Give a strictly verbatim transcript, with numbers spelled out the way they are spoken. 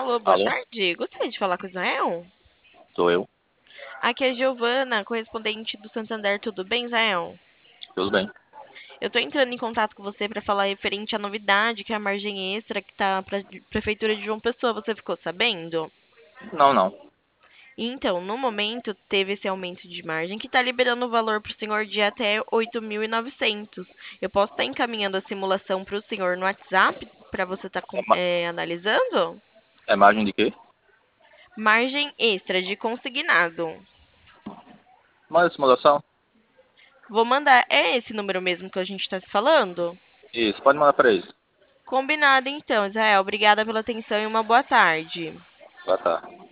Alô, boa Alô? tarde. Gostaria de falar com o Israel? Sou eu. Aqui é a Giovana, correspondente do Santander. Tudo bem, Israel? Tudo bem? Eu tô entrando em contato com você para falar referente à novidade, que é a margem extra que tá para a Prefeitura de João Pessoa. Você ficou sabendo? Não, não. Então, no momento, teve esse aumento de margem que está liberando o valor para o senhor de até oito mil e novecentos. Eu posso estar encaminhando a simulação para o senhor no WhatsApp para você estar É, ma- analisando? é margem de quê? Margem extra de consignado. Manda simulação? Vou mandar. É esse número mesmo que a gente está se falando? Isso, pode mandar para eles. Combinado, então, Israel. Obrigada pela atenção e uma boa tarde. Boa tarde.